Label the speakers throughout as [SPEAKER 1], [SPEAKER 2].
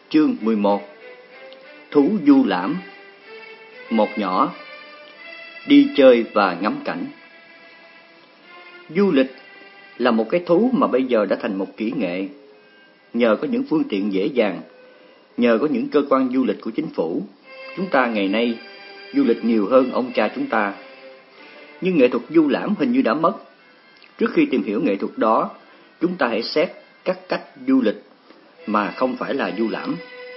[SPEAKER 1] Chương 11. Thú du lãm. Một nhỏ, đi chơi và ngắm cảnh. Du lịch là một cái thú mà bây giờ đã thành một kỹ nghệ. Nhờ có những phương tiện dễ dàng, nhờ có những cơ quan du lịch của chính phủ, chúng ta ngày nay du lịch nhiều hơn ông cha chúng ta. Nhưng nghệ thuật du lãm hình như đã mất. Trước khi tìm hiểu nghệ thuật đó, chúng ta hãy xét các cách du lịch mà không phải là du lãm.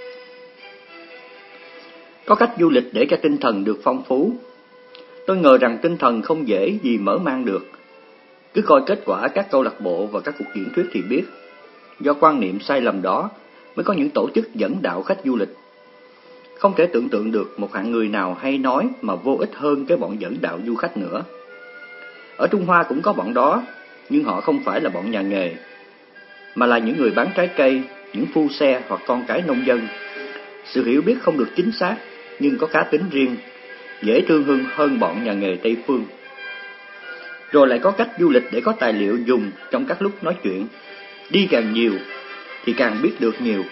[SPEAKER 1] Có cách du lịch để cho tinh thần được phong phú. Tôi ngờ rằng tinh thần không dễ gì mở mang được. Cứ coi kết quả các câu lạc bộ và các cuộc diễn thuyết thì biết. Do quan niệm sai lầm đó mới có những tổ chức dẫn đạo khách du lịch. Không thể tưởng tượng được một hạng người nào hay nói mà vô ích hơn cái bọn dẫn đạo du khách nữa. Ở Trung Hoa cũng có bọn đó, nhưng họ không phải là bọn nhà nghề, mà là những người bán trái cây, những phu xe hoặc con cái nông dân. Sự hiểu biết không được chính xác, nhưng có cá tính riêng, dễ thương hơn bọn nhà nghề Tây Phương. Rồi lại có cách du lịch để có tài liệu dùng trong các lúc nói chuyện. Đi càng nhiều thì càng biết được nhiều.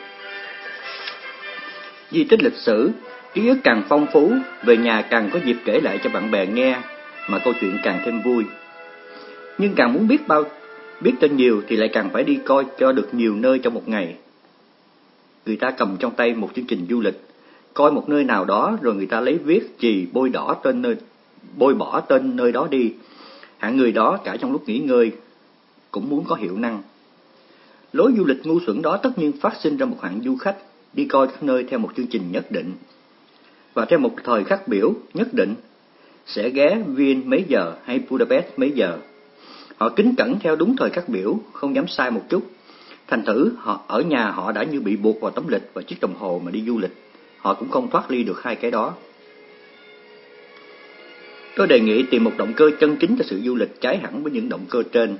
[SPEAKER 1] Di tích lịch sử, ký ức càng phong phú, về nhà càng có dịp kể lại cho bạn bè nghe, mà câu chuyện càng thêm vui. Nhưng càng muốn biết cho nhiều thì lại càng phải đi coi cho được nhiều nơi trong một ngày. Người ta cầm trong tay một chương trình du lịch, coi một nơi nào đó rồi người ta lấy viết chì bôi bỏ tên nơi đó đi. Hạng người đó cả trong lúc nghỉ ngơi cũng muốn có hiệu năng. Lối du lịch ngu xuẩn đó tất nhiên phát sinh ra một hạng du khách đi coi các nơi theo một chương trình nhất định và theo một thời khắc biểu nhất định, sẽ ghé Viên mấy giờ hay Budapest mấy giờ. Họ kính cẩn theo đúng thời khắc biểu, không dám sai một chút. Thành thử họ ở nhà họ đã như bị buộc vào tấm lịch và chiếc đồng hồ mà đi du lịch. Họ cũng không thoát ly được hai cái đó. Tôi đề nghị tìm một động cơ chân chính cho sự du lịch trái hẳn với những động cơ trên.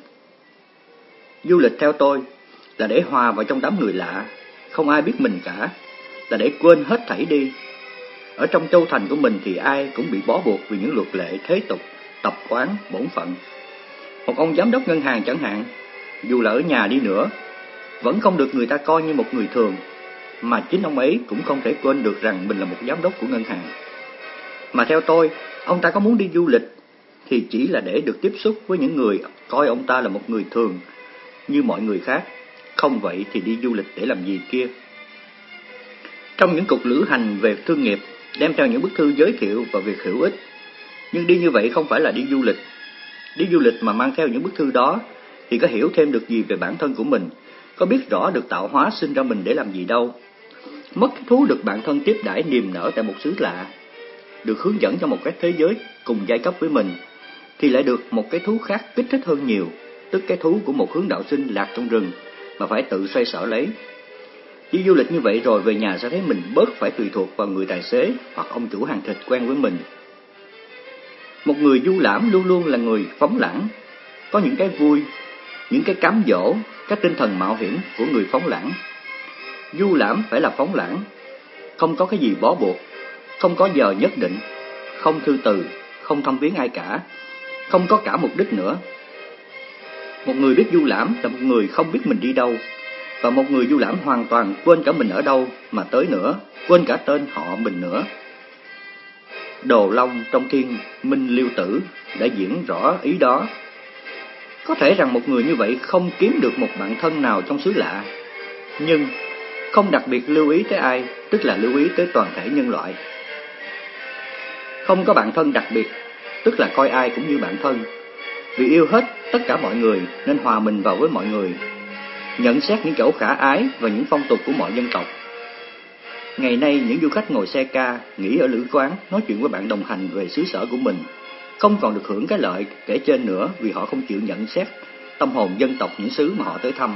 [SPEAKER 1] Du lịch theo tôi là để hòa vào trong đám người lạ, không ai biết mình cả, là để quên hết thảy đi. Ở trong châu thành của mình thì ai cũng bị bó buộc vì những luật lệ thế tục, tập quán, bổn phận. Một ông giám đốc ngân hàng chẳng hạn, dù là ở nhà đi nữa, vẫn không được người ta coi như một người thường, mà chính ông ấy cũng không thể quên được rằng mình là một giám đốc của ngân hàng. Mà theo tôi, ông ta có muốn đi du lịch thì chỉ là để được tiếp xúc với những người coi ông ta là một người thường như mọi người khác. Không vậy thì đi du lịch để làm gì kia? Trong những cuộc lữ hành về thương nghiệp, đem theo những bức thư giới thiệu và việc hữu ích. Nhưng đi như vậy không phải là đi du lịch. Đi du lịch mà mang theo những bức thư đó thì có hiểu thêm được gì về bản thân của mình, có biết rõ được tạo hóa sinh ra mình để làm gì đâu. Mất cái thú được bản thân tiếp đãi niềm nở tại một xứ lạ, được hướng dẫn cho một cái thế giới cùng giai cấp với mình, thì lại được một cái thú khác kích thích hơn nhiều, tức cái thú của một hướng đạo sinh lạc trong rừng mà phải tự xoay sở lấy. Đi du lịch như vậy rồi về nhà sẽ thấy mình bớt phải tùy thuộc vào người tài xế hoặc ông chủ hàng thịt quen với mình. Một người du lãm luôn luôn là người phóng lãng, có những cái vui, những cái cám dỗ, cái tinh thần mạo hiểm của người phóng lãng. Du lãm phải là phóng lãng, không có cái gì bó buộc, không có giờ nhất định, không thư từ, không thăm viếng ai cả, không có cả mục đích nữa. Một người biết du lãm là một người không biết mình đi đâu, và một người du lãm hoàn toàn quên cả mình ở đâu mà tới nữa, quên cả tên họ mình nữa. Đồ Long trong Thiên Minh Liêu Tử đã diễn rõ ý đó. Có thể rằng một người như vậy không kiếm được một bạn thân nào trong xứ lạ, nhưng không đặc biệt lưu ý tới ai, tức là lưu ý tới toàn thể nhân loại. Không có bạn thân đặc biệt, tức là coi ai cũng như bạn thân. Vì yêu hết tất cả mọi người nên hòa mình vào với mọi người, nhận xét những chỗ khả ái và những phong tục của mọi dân tộc. Ngày nay những du khách ngồi xe ca, nghỉ ở lữ quán, nói chuyện với bạn đồng hành về xứ sở của mình, không còn được hưởng cái lợi kể trên nữa vì họ không chịu nhận xét tâm hồn dân tộc những xứ mà họ tới thăm.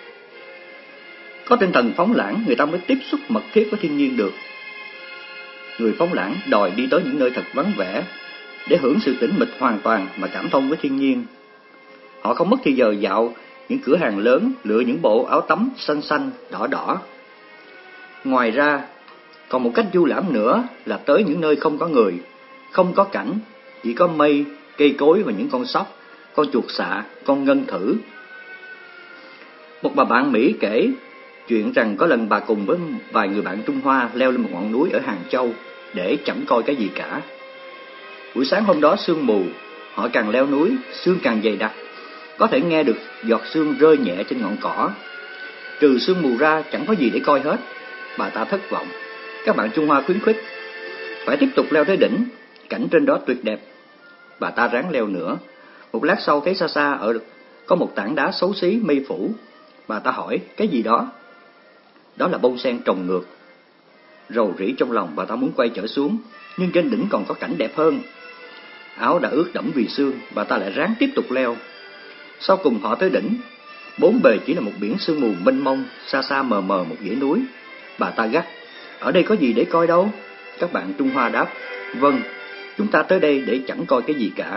[SPEAKER 1] Có tinh thần phóng lãng, người ta mới tiếp xúc mật thiết với thiên nhiên được. Người phóng lãng đòi đi tới những nơi thật vắng vẻ để hưởng sự tĩnh mịch hoàn toàn mà cảm thông với thiên nhiên. Họ không mất thì giờ dạo những cửa hàng lớn, lựa những bộ áo tắm xanh xanh, đỏ đỏ. Ngoài ra, còn một cách du lãm nữa là tới những nơi không có người, không có cảnh, chỉ có mây, cây cối và những con sóc, con chuột xạ, con ngân thử. Một bà bạn Mỹ kể, Chuyện rằng có lần bà cùng với vài người bạn Trung Hoa leo lên một ngọn núi ở Hàng Châu để chẳng coi cái gì cả. Buổi sáng hôm đó sương mù, họ càng leo núi, sương càng dày đặc, có thể nghe được giọt sương rơi nhẹ trên ngọn cỏ. Trừ sương mù ra chẳng có gì để coi hết. Bà ta thất vọng. Các bạn Trung Hoa khuyến khích phải tiếp tục leo tới đỉnh, cảnh trên đó tuyệt đẹp. Bà ta ráng leo nữa. Một lát sau thấy xa xa có một tảng đá xấu xí mây phủ. Bà ta hỏi, cái gì đó? Đó là bông sen trồng ngược. Rầu rĩ trong lòng, bà ta muốn quay trở xuống, nhưng trên đỉnh còn có cảnh đẹp hơn. Áo đã ướt đẫm vì sương, bà ta lại ráng tiếp tục leo. Sau cùng họ tới đỉnh, bốn bề chỉ là một biển sương mù mênh mông, xa xa mờ mờ một dãy núi. Bà ta gắt, ở đây có gì để coi đâu? Các bạn Trung Hoa đáp, vâng, chúng ta tới đây để chẳng coi cái gì cả.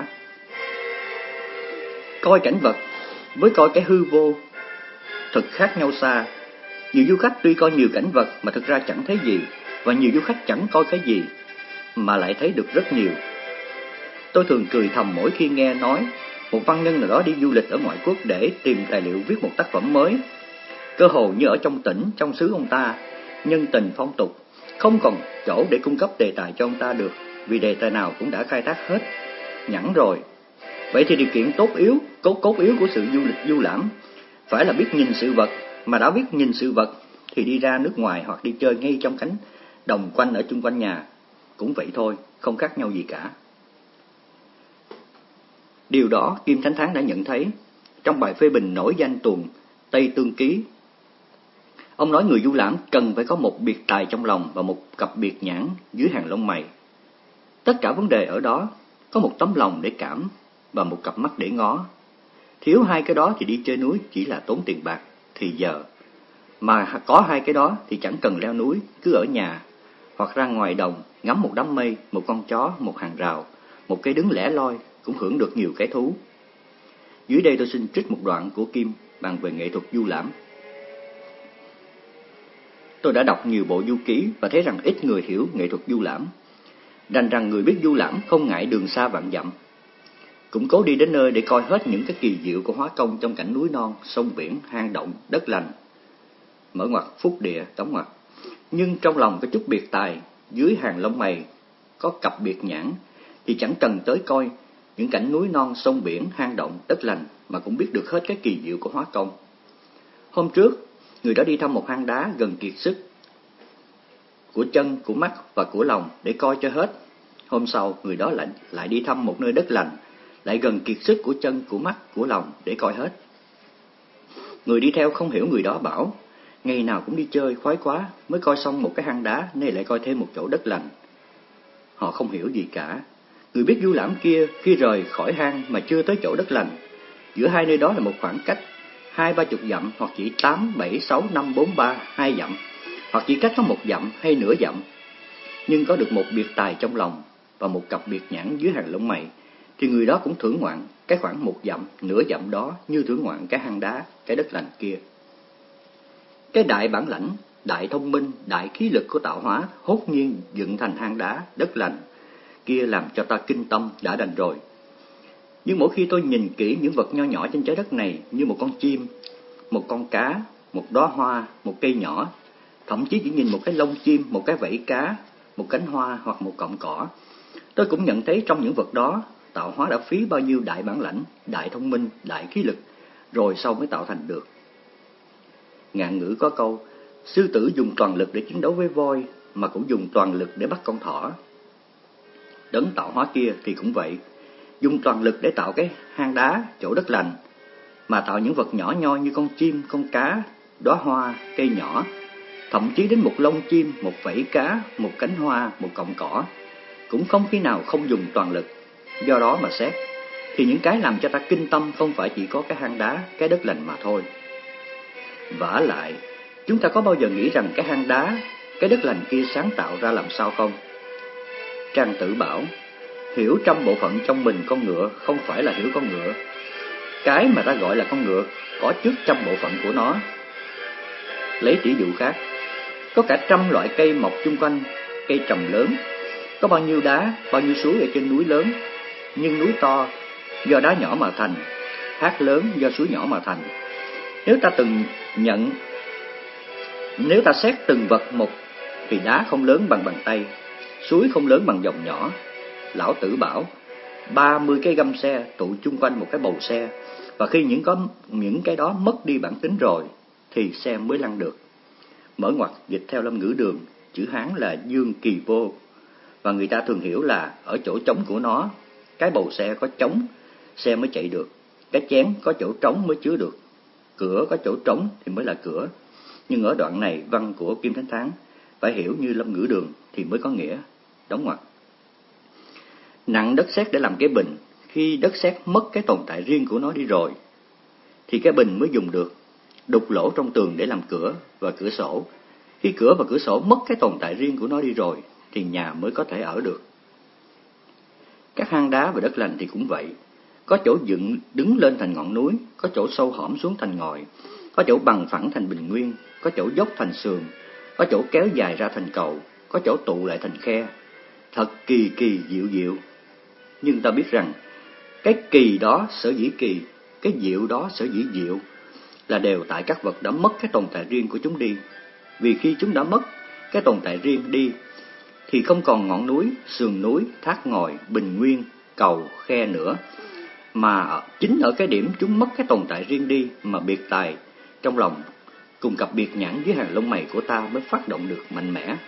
[SPEAKER 1] Coi cảnh vật với coi cái hư vô thực khác nhau xa. Nhiều du khách tuy coi nhiều cảnh vật mà thực ra chẳng thấy gì, và nhiều du khách chẳng coi cái gì mà lại thấy được rất nhiều. Tôi thường cười thầm mỗi khi nghe nói một văn nhân nào đó đi du lịch ở ngoại quốc để tìm tài liệu viết một tác phẩm mới. Cơ hồ như ở trong tỉnh, trong xứ ông ta, nhân tình phong tục, không còn chỗ để cung cấp đề tài cho ông ta được, vì đề tài nào cũng đã khai thác hết, nhẵn rồi. Vậy thì điều kiện cốt yếu của sự du lịch du lãm phải là biết nhìn sự vật, mà đã biết nhìn sự vật thì đi ra nước ngoài hoặc đi chơi ngay trong cánh đồng quanh ở chung quanh nhà cũng vậy thôi, không khác nhau gì cả. Điều đó Kim Thánh Thắng đã nhận thấy trong bài phê bình nổi danh tuồng Tây Tương Ký. Ông nói người du lãm cần phải có một biệt tài trong lòng và một cặp biệt nhãn dưới hàng lông mày. Tất cả vấn đề ở đó có một tấm lòng để cảm và một cặp mắt để ngó. Thiếu hai cái đó thì đi chơi núi chỉ là tốn tiền bạc, thì giờ. Mà có hai cái đó thì chẳng cần leo núi, cứ ở nhà hoặc ra ngoài đồng ngắm một đám mây, một con chó, một hàng rào, một cây đứng lẻ loi cũng hưởng được nhiều cái thú. Dưới đây tôi xin trích một đoạn của Kim bàn về nghệ thuật du lãm. Tôi đã đọc nhiều bộ du ký và thấy rằng ít người hiểu nghệ thuật du lãm. Đành rằng người biết du lãm không ngại đường xa vạn dặm, cũng cố đi đến nơi để coi hết những cái kỳ diệu của hóa công trong cảnh núi non, sông biển, hang động, đất lành. Mở ngoặc phúc địa, đóng ngoặc. Nhưng trong lòng có chút biệt tài, dưới hàng lông mày có cặp biệt nhãn, thì chẳng cần tới coi những cảnh núi non, sông biển, hang động, đất lành mà cũng biết được hết cái kỳ diệu của hóa công. Hôm trước, người đó đi thăm một hang đá gần kiệt sức của chân, của mắt và của lòng để coi cho hết. Hôm sau, người đó lại đi thăm một nơi đất lành, lại gần kiệt sức của chân, của mắt, của lòng để coi hết. Người đi theo không hiểu người đó bảo, ngày nào cũng đi chơi khoái quá, mới coi xong một cái hang đá, nay lại coi thêm một chỗ đất lành. Họ không hiểu gì cả. Người biết du lãm kia khi rời khỏi hang mà chưa tới chỗ đất lành, giữa hai nơi đó là một khoảng cách 20-30 dặm, hoặc chỉ 8, 7, 6, 5, 4, 3, 2 dặm, hoặc chỉ cách có 1 dặm hay nửa dặm. Nhưng có được một biệt tài trong lòng và một cặp biệt nhãn dưới hàng lông mày, thì người đó cũng thưởng ngoạn cái khoảng 1 dặm, nửa dặm đó như thưởng ngoạn cái hang đá, cái đất lành kia. Cái đại bản lãnh, đại thông minh, đại khí lực của tạo hóa hốt nhiên dựng thành hang đá, đất lành kia làm cho ta kinh tâm đã đành rồi. Nhưng mỗi khi tôi nhìn kỹ những vật nho nhỏ trên trái đất này, như một con chim, một con cá, một đóa hoa, một cây nhỏ, thậm chí chỉ nhìn một cái lông chim, một cái vảy cá, một cánh hoa hoặc một cọng cỏ, tôi cũng nhận thấy trong những vật đó tạo hóa đã phí bao nhiêu đại bản lãnh, đại thông minh, đại khí lực, rồi sau mới tạo thành được. Ngạn ngữ có câu, sư tử dùng toàn lực để chiến đấu với voi, mà cũng dùng toàn lực để bắt con thỏ. Đấng tạo hóa kia thì cũng vậy, dùng toàn lực để tạo cái hang đá, chỗ đất lành, mà tạo những vật nhỏ nhoi như con chim, con cá, đóa hoa, cây nhỏ, thậm chí đến một lông chim, một vảy cá, một cánh hoa, một cọng cỏ, cũng không khi nào không dùng toàn lực. Do đó mà xét, thì những cái làm cho ta kinh tâm không phải chỉ có cái hang đá, cái đất lành mà thôi. Vả lại, chúng ta có bao giờ nghĩ rằng cái hang đá, cái đất lành kia sáng tạo ra làm sao không? Trang Tử bảo, hiểu trăm bộ phận trong mình con ngựa không phải là hiểu con ngựa. Cái mà ta gọi là con ngựa có trước trăm bộ phận của nó. Lấy tỷ dụ khác, có cả trăm loại cây mọc chung quanh cây trầm lớn, có bao nhiêu đá, bao nhiêu suối ở trên núi lớn, nhưng núi to do đá nhỏ mà thành, thác lớn do suối nhỏ mà thành. Nếu ta từng nhận Nếu ta xét từng vật một thì đá không lớn bằng bàn tay, suối không lớn bằng dòng nhỏ. Lão Tử bảo 30 cái găm xe tụ chung quanh một cái bầu xe, và khi những cái đó mất đi bản tính rồi thì xe mới lăn được. Mở ngoặc dịch theo Lâm Ngữ Đường, chữ Hán là dương kỳ vô, và người ta thường hiểu là ở chỗ trống của nó, cái bầu xe có trống, xe mới chạy được. Cái chén có chỗ trống mới chứa được. Cửa có chỗ trống thì mới là cửa. Nhưng ở đoạn này văn của Kim Thánh Thắng phải hiểu như Lâm Ngữ Đường thì mới có nghĩa. Đóng ngoặc. Nặng đất sét để làm cái bình, khi đất sét mất cái tồn tại riêng của nó đi rồi thì cái bình mới dùng được. Đục lỗ trong tường để làm cửa và cửa sổ, khi cửa và cửa sổ mất cái tồn tại riêng của nó đi rồi thì nhà mới có thể ở được. Các hang đá và đất lành thì cũng vậy. Có chỗ dựng đứng lên thành ngọn núi, có chỗ sâu hõm xuống thành ngòi, có chỗ bằng phẳng thành bình nguyên, có chỗ dốc thành sườn, có chỗ kéo dài ra thành cầu, có chỗ tụ lại thành khe. Thật kỳ kỳ diệu diệu. Nhưng ta biết rằng cái kỳ đó sở dĩ kỳ, cái diệu đó sở dĩ diệu là đều tại các vật đã mất cái tồn tại riêng của chúng đi. Vì khi chúng đã mất cái tồn tại riêng đi thì không còn ngọn núi, sườn núi, thác ngòi, bình nguyên, cầu, khe nữa, mà chính ở cái điểm chúng mất cái tồn tại riêng đi mà biệt tài trong lòng cùng cặp biệt nhãn dưới hàng lông mày của ta mới phát động được mạnh mẽ.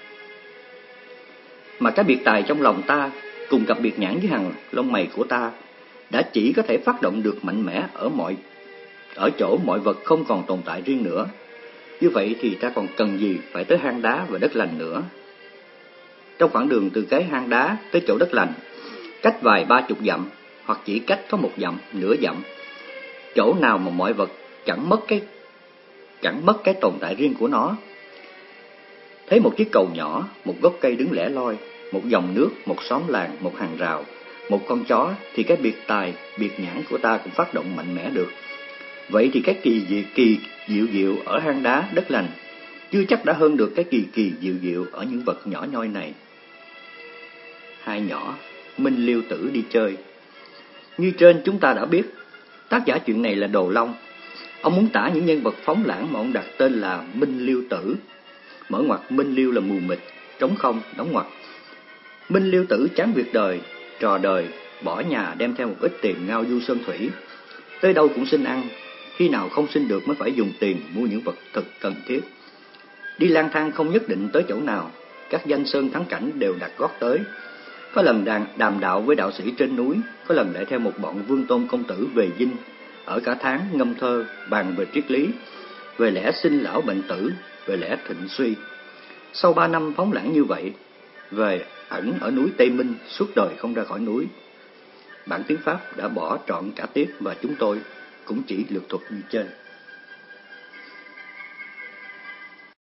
[SPEAKER 1] Mà cái biệt tài trong lòng ta cùng cặp biệt nhãn dưới hàng lông mày của ta đã chỉ có thể phát động được mạnh mẽ ở chỗ mọi vật không còn tồn tại riêng nữa. Như vậy thì ta còn cần gì phải tới hang đá và đất lành nữa? Trong khoảng đường từ cái hang đá tới chỗ đất lành, cách vài 30 dặm, hoặc chỉ cách có 1 dặm, nửa dặm, chỗ nào mà mọi vật chẳng mất cái tồn tại riêng của nó. Thấy một chiếc cầu nhỏ, một gốc cây đứng lẻ loi, một dòng nước, một xóm làng, một hàng rào, một con chó, thì cái biệt tài, biệt nhãn của ta cũng phát động mạnh mẽ được. Vậy thì cái kỳ diệu diệu ở hang đá đất lành chưa chắc đã hơn được cái kỳ diệu diệu ở những vật nhỏ nhoi này. Hai nhỏ, Minh Liêu Tử đi chơi. Như trên chúng ta đã biết, tác giả chuyện này là Đồ Long. Ông muốn tả những nhân vật phóng lãng mà ông đặt tên là Minh Liêu Tử. Mở ngoặc Minh Liêu là mù mịt, trống không, đóng ngoặc. Minh Liêu Tử chán việc đời, trò đời, bỏ nhà đem theo một ít tiền ngao du sơn thủy. Tới đâu cũng xin ăn, khi nào không xin được mới phải dùng tiền mua những vật thực cần thiết. Đi lang thang không nhất định tới chỗ nào, các danh sơn thắng cảnh đều đặt gót tới. Có lần đàm đạo với đạo sĩ trên núi, có lần lại theo một bọn vương tôn công tử về dinh, ở cả tháng ngâm thơ, bàn về triết lý, về lẽ sinh lão bệnh tử, về lẽ thịnh suy. Sau 3 năm phóng lãng như vậy, về ẩn ở núi Tây Minh suốt đời không ra khỏi núi. Bản tiếng Pháp đã bỏ trọn cả tiết và chúng tôi cũng chỉ lược thuật như trên.